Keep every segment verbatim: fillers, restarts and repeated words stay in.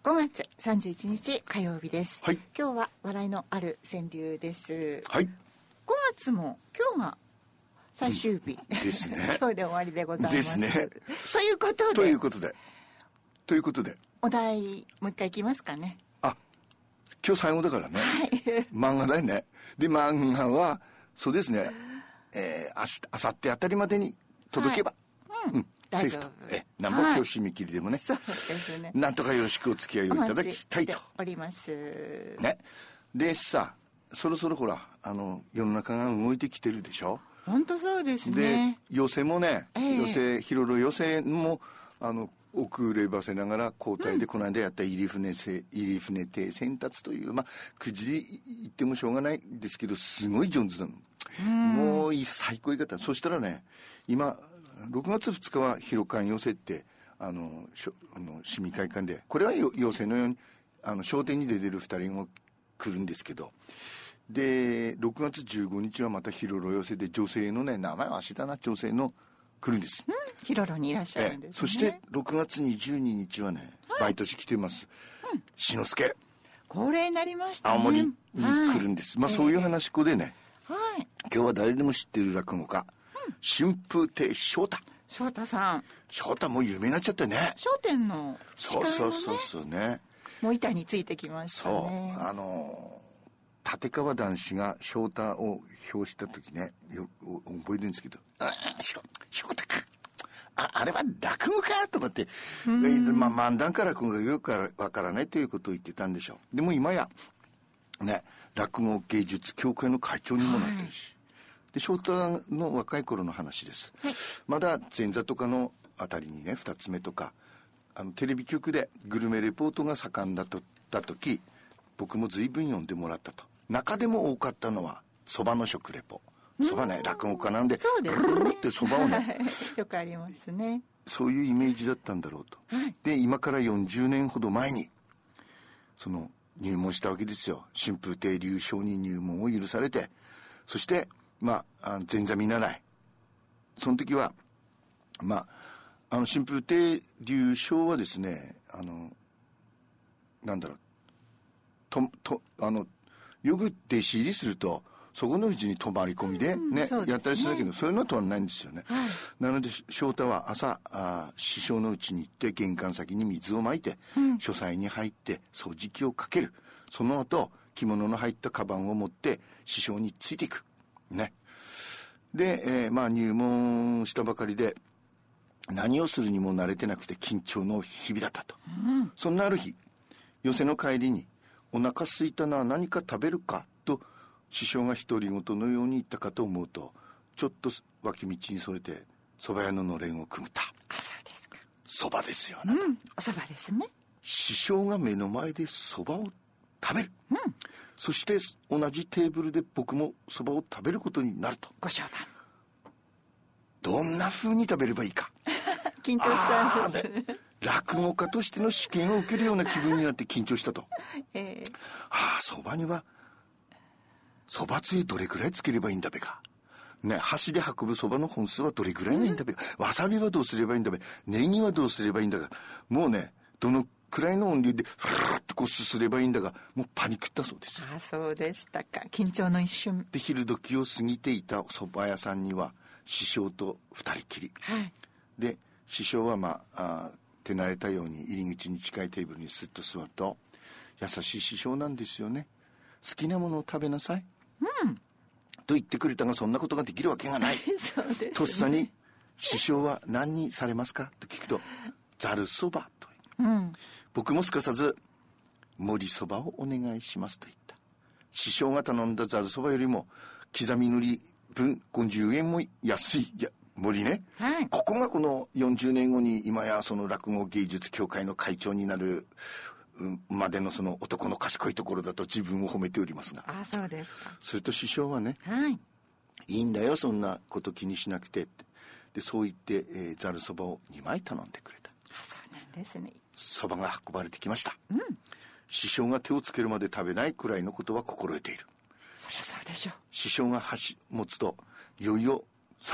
ごがつさんじゅういちにち火曜日です、 はい、 今日は笑いのある川柳です。 はい、 ごがつも今日が最終日、 うん、ですね今日で終わりでございますですね。 ということでということでということでお題もう一回いきますかね。 あ、今日最後だからね、 はい、 漫画だよね。で漫画はそうですね、えー、明日明後日あたりまでに届けば、 はい、うん、 うん、 大丈夫。 えなんぼ今日締め切りでもね、 そうですね、 なんとかよろしくお付き合いをいただきたいとおりますね。でさ、そろそろほらあの世の中が動いてきてるでしょ。 本当そうですね。 で寄席もね、 えー、 寄席ヒロロ寄席もあの遅ればせながら交代でこの間やった入船せ入船亭先達という、まあくじで言ってもしょうがないんですけどすごい上手なの。もういい最高いい方。そしたらね、今ろくがつふつかは広館寄席ってあのしょあの市民会館で、これは寄席のようにあの商店に出てるふたりが来るんですけど、でろくがつじゅうごにちはまたヒロロ寄席で女性のね、名前は足だな、女性の来るんです、うん、 ヒロロにいらっしゃるんですね。 そしてろくがつにじゅうににちはね、はい、毎年来てます、うん、志の輔恒例になりましたね。 青森に来るんです、はい、まあそういう話こでね、 はい、 今日は誰でも知ってる落語家、うん、春風亭昇太。 昇太さん。 昇太もう有名になっちゃってね。 笑点の、ね、 そうそうそうそうね。 もう板についてきましたね。 そう、あの立川談志が翔太を評した時ね、よ覚えてるんですけど、ああ翔太か、ああれは落語かと思って、まあ漫談から落語がよくわからないということを言ってたんでしょう。でも今やね、落語芸術協会の会長にもなってるし、はい、で翔太の若い頃の話です、はい、まだ前座とかのあたりにね、二つ目とかあのテレビ局でグルメレポートが盛んだとった時、僕も随分読んでもらったと。中でも多かったのはそばの食レポ。そばね、落語家なんでそうですね、 ブルルルってそばをねよくありますね。 そういうイメージだったんだろうと、はい、で今からよんじゅうねんほど前にその入門したわけですよ。春風亭柳昇に入門を許されて、そしてまあ前座見習い、その時はまああの春風亭柳昇はですね、あのなんだろうととあのよく弟子入りするとそこのうちに泊まり込みで ね,、うん、ねやったりするけど、そういうのは取らないんですよね、はい、なので翔太は朝あ師匠のうちに行って玄関先に水をまいて、うん、書斎に入って掃除機をかける。その後着物の入ったカバンを持って師匠についていくね。で、えー、まあ入門したばかりで何をするにも慣れてなくて緊張の日々だったと、うん、そんなある日寄席の帰りにお腹空いたな、何か食べるかと師匠が独り言のように言ったかと思うと、ちょっと脇道にそれて蕎麦屋ののれんをくぐった。 あ、そうですか。 蕎麦ですよ、 うん、お蕎麦ですね。 師匠が目の前で蕎麦を食べる、うん、そして同じテーブルで僕も蕎麦を食べることになると。 ご商売どんな風に食べればいいか緊張しちゃいます、ね、 落語家としての試験を受けるような気分になって緊張したと、えー、はあ、そばにはそばつゆどれくらいつければいいんだべかね、箸で運ぶそばの本数はどれくらいがいいんだべか、うん、わさびはどうすればいいんだべ、ネギはどうすればいいんだか、もうねどのくらいの音量でフルルッとこうすすればいいんだが、もうパニックったそうです。 ああ、そうでしたか。緊張の一瞬で昼時を過ぎていたそば屋さんには師匠と二人きり、はい、で師匠はまあ、あ手慣れたように入り口に近いテーブルにスッと座ると、優しい師匠なんですよね。好きなものを食べなさい、うん、と言ってくれたが、そんなことができるわけがないそうですね、 とっさに師匠は何にされますかと聞くとざるそばと、うん、僕もすかさず盛りそばをお願いしますと言った。師匠が頼んだざるそばよりも刻みのり分ごじゅうえんも安いや盛りね、はい、ここがこのよんじゅうねんごに今やその落語芸術協会の会長になるまでのその男の賢いところだと自分を褒めておりますが、 あ、そうですか。 それと師匠はね、 はい、 いいんだよそんなこと気にしなくてって、でそう言ってざるそばをにまい頼んでくれた。 あ、そうなんですね。 そばが運ばれてきました、 うん、 師匠が手をつけるまで食べないくらいのことは心得ている。 そりゃそうでしょう。 師匠が箸持つといよいよさ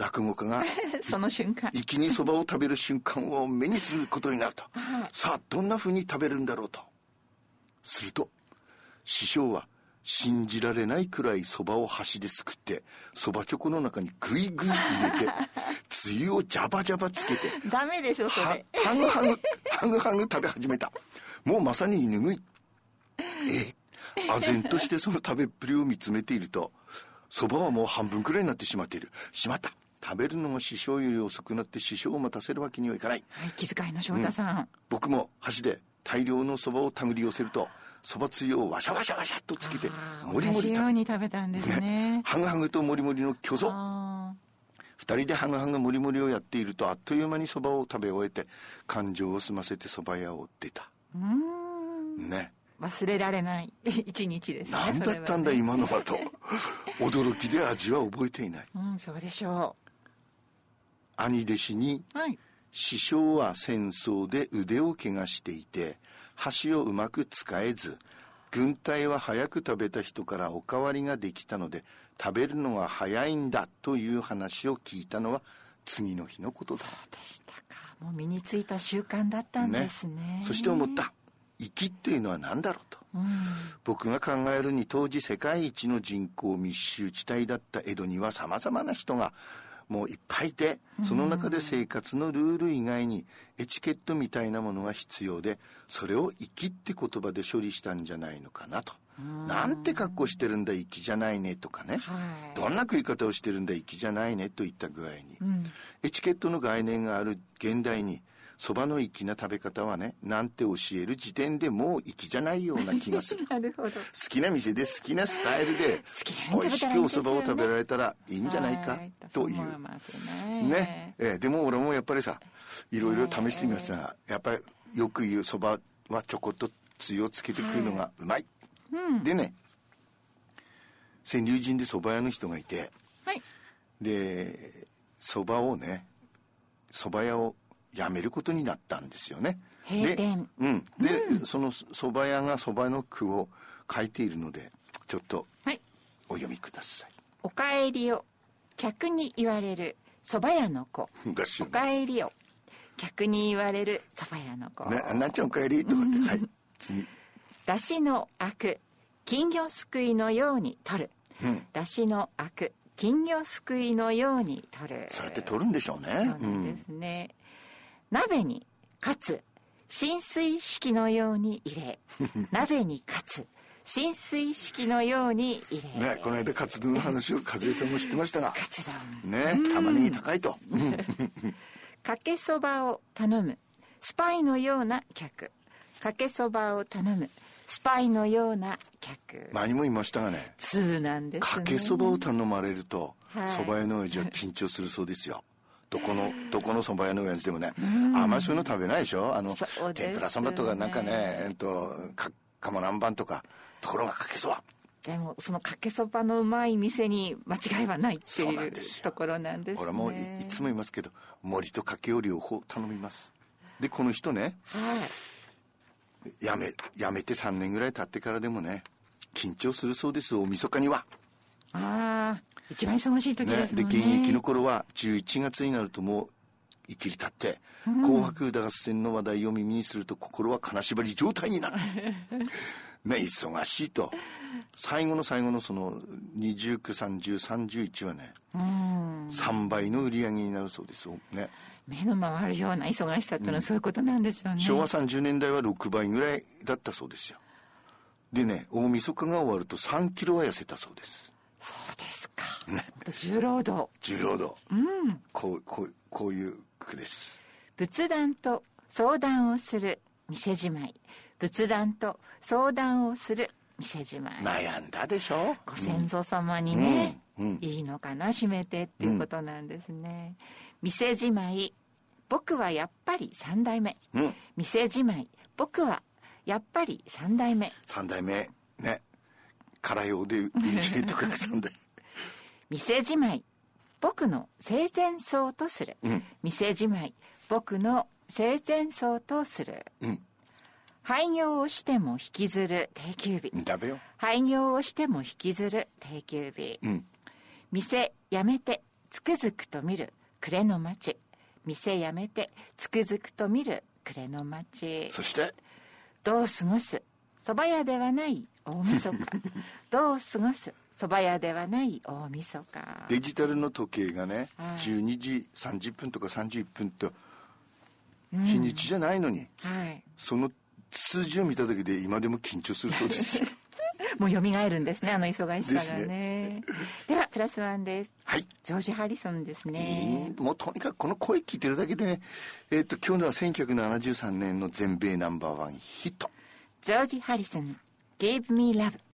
落語家がその瞬間粋にそばを食べる瞬間を目にすることになると、 はい、 さあどんな風に食べるんだろうと。すると師匠は信じられないくらいそばを箸ですくってそばチョコの中にグイグイ入れてつゆをジャバジャバつけてダメでしょそれ。 ハグハグハグハグ食べ始めた。もうまさに犬食い。え唖然としてその食べっぷりを見つめていると、そばはもう半分くらいになってしまっている。しまった、食べるのも師匠より遅くなって師匠を待たせるわけにはいかない、 はい、気遣いの翔太さん、うん、 僕も箸で大量のそばを手繰り寄せるとそばつゆをワシャワシャワシャっとつけてもりもり同じように食べたんですね。ね、 ハグハグともりもりの巨像。二人でハグハグもりもりをやっているとあっという間にそばを食べ終えて感情を済ませてそば屋を出た。 うーんね、 忘れられない一日ですね。 何だったんだ、ね、今のはと驚きで味は覚えていない。 うん、そうでしょう。 兄弟子に、はい、師匠は戦争で腕を怪我していて箸をうまく使えず、軍隊は早く食べた人からおかわりができたので食べるのが早いんだという話を聞いたのは次の日のことだ。 そうでしたか。もう身についた習慣だったんですね。 ね、そして思った。粋っていうのは何だろうと、うん、僕が考えるに当時世界一の人口密集地帯だった江戸にはさまざまな人がもういっぱいいて、その中で生活のルール以外にエチケットみたいなものが必要で、それを粋って言葉で処理したんじゃないのかなと。なんて格好してるんだ粋じゃないねとかね、はい、どんな食い方をしてるんだ粋じゃないねといった具合に、うん、エチケットの概念がある現代にそばの粋な食べ方はねなんて教える時点でもう粋じゃないような気がするなるほど。 好きな店で好きなスタイルで美味しくおそばを食べられたらいいんじゃないかというね, ね、えー、でも俺もやっぱりさいろいろ試してみましたが、やっぱりよく言うそばはちょこっとつゆをつけて食うのがうまい、はい、でね川柳人でそば屋の人がいて、はい、でそばをねそば屋を辞めることになったんですよね。 閉店。 で、うん、で、うん、そのそば屋がそばの句を書いているのでちょっとお読みください。 おかえりを客に言われるそば屋の子。おかえりを客に言われるそば屋の子。 な、なんちゃんおかえりとかって、はい、次。 だしのあく金魚すくいのように取る。うん、だしのあく金魚すくいのように取る。 そうやって取るんでしょうね。 そうなんですね。うん鍋にかつ浸水式のように入れ鍋にかつ浸水式のように入れ、 ね、この間カツ丼の話を和江さんも知ってましたがカツ丼ね、玉ねぎ高いとかけそばを頼むスパイのような客かけそばを頼むスパイのような客前にも言いましたがね通なんですね。 かけそばを頼まれるとそば、はい、屋の親父は緊張するそうですよ。どこのどこのそば屋の親父でもね、あんまりそういうの食べないでしょ。あの、ね、天ぷらそばとかなんかねえっとか鴨南蛮とかところがかけそば。 でもそのかけそばのうまい店に間違いはないっていうところなんですね。 俺も い, いつも言いますけど盛りとかけを両方頼みます。でこの人ね、はい、やめやめてさんねんぐらい経ってからでもね緊張するそうです。大晦日には。 ああ一番忙しい時ですもんね。 で現役の頃はじゅういちがつになるともういきり立って、うん、紅白歌合戦の話題を耳にすると心は金縛り状態になるね、忙しいと最後の最後のそのにじゅうきゅう、さんじゅう、さんじゅういちはね、うん、さんばいの売り上げになるそうですね。 目の回るような忙しさっていうのはそういうことなんでしょうね、うん、 昭和さんじゅうねんだいはろくばいぐらいだったそうですよ。でね大晦日が終わるとさんキロは痩せたそうです。 そうですか、ね、重労働重労働、うん、こう、こう、こういう句です。 仏壇と相談をする店じまい仏壇と相談をする店じまい。 悩んだでしょ。 ご先祖様にね、うんうん、いいのかな締めてっていうことなんですね、うん、店じまい僕はやっぱりさんだいめ、うん、店じまい僕はやっぱりさんだいめさんだいめね辛いおで売り切れとかさんだい店じまい僕の生前葬とする、うん、店じまい僕の生前葬とする、うん、廃業をしても引きずる定休日ダメよ。 廃業をしても引きずる定休日、うん、店やめてつくづくと見る暮れの街、店やめてつくづくと見る暮れの街。 そしてどう過ごす蕎麦屋ではない大晦日どう過ごす蕎麦屋ではない大晦日。 デジタルの時計がね、 はい、 じゅうにじさんじゅっぷんとかさんじゅういっぷんと日にちじゃないのに、 うん、はい、 その数字を見ただけで今でも緊張するそうですもう蘇るんですね、あの忙しさが ね, ねではプラスワンです。 はい、 ジョージ・ハリソンですね。 もうとにかくこの声聞いてるだけでね、えー、と今日のはせんきゅうひゃくななじゅうさんねんの全米ナンバーワンヒット。 ジョージ・ハリソン Give Me Love。